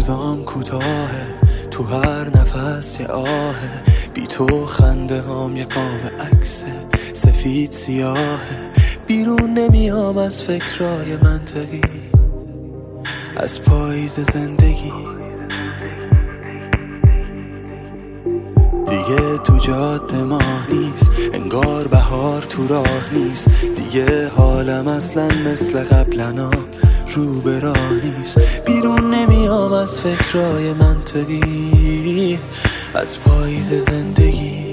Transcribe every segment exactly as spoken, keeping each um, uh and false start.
روزام کوتاهه، تو هر نفس یه آهه، بی تو خنده هام یه قاب عکس سفید سیاهه. بیرون نمیام از فکرای منطقی، از پاییز زندگی. دیگه تو جاده ما نیست، انگار بهار تو راه نیست. دیگه حالم اصلا مثل قبلنا رو به راه نیست. بیرون نمیام از فکرای منطقی، از پاییز زندگی.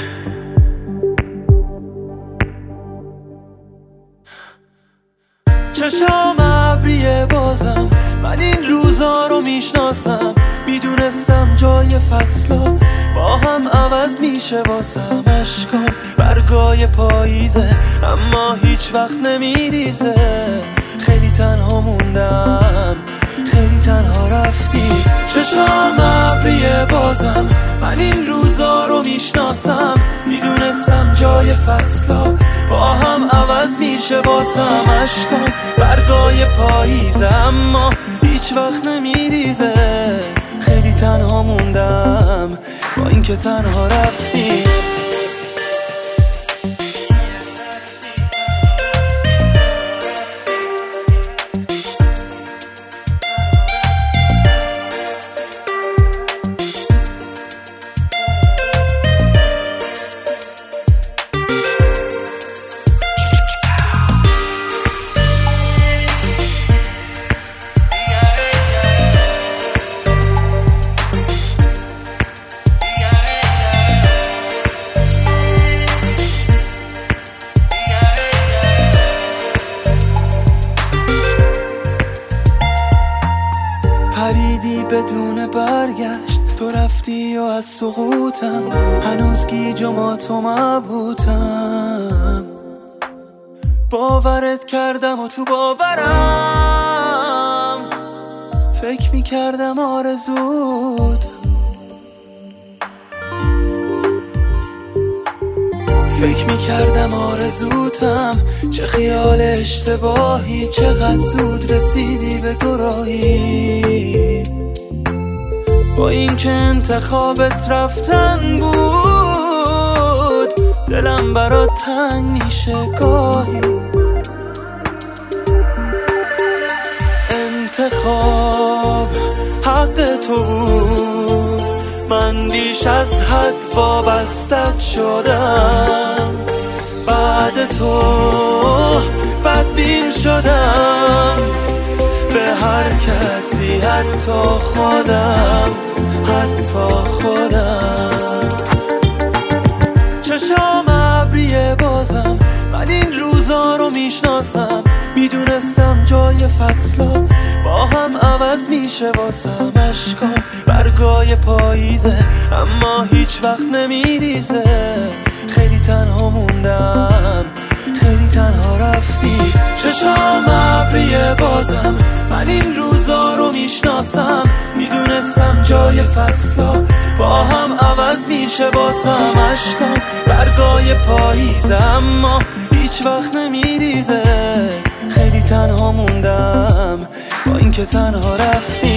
چشام ابریه بازم، من این روزا رو میشناسم. میدونستم جای فصلا با هم عوض میشه واسم. اشکام برگای پاییزه اما هیچ وقت نمیریزه. خیلی تنها موندم، خیلی تنها رفتی. چشام ابریه بازم، من این روزا رو میشناسم. میدونستم جای فصلا با هم عوض میشه واسم. اشکام برگای پاییزه اما هیچ وقت نمیریزه. خیلی تنها موندم با اینکه تنها رفتی. پریدی بدون برگشت، تو رفتی و از سقوطم هنوز گیج و ماتو مبهوتم. باورت کردم و تو باورم فکر میکردم آرزوت. فکر میکردم آرزوتم، چه خیال اشتباهی. چقدر زود رسیدی به دوراهی. با اینکه انتخابت رفتن بود، دلم برات تنگ میشه گاهی. انتخاب حق تو بود، من بیش از حد وابستت شدم. بعد تو بدبین شدم به هر کسی، حتی خودم، حتی خودم. چشام ابریه بازم، من این روزا رو میشناسم. میدونستم جای فصلا با هم عوض میشه واسم. اشکام برگای پاییزه اما هیچ وقت نمیریزه. خیلی تنها موندم، خیلی تنها رفتی. چشام ابریه بازم، من این روزا رو میشناسم. میدونستم جای فصلا با هم عوض میشه واسم. اشکام برگای پاییزه اما هیچ وقت نمیریزه. خیلی تنها موندم با اینکه تنها رفتی.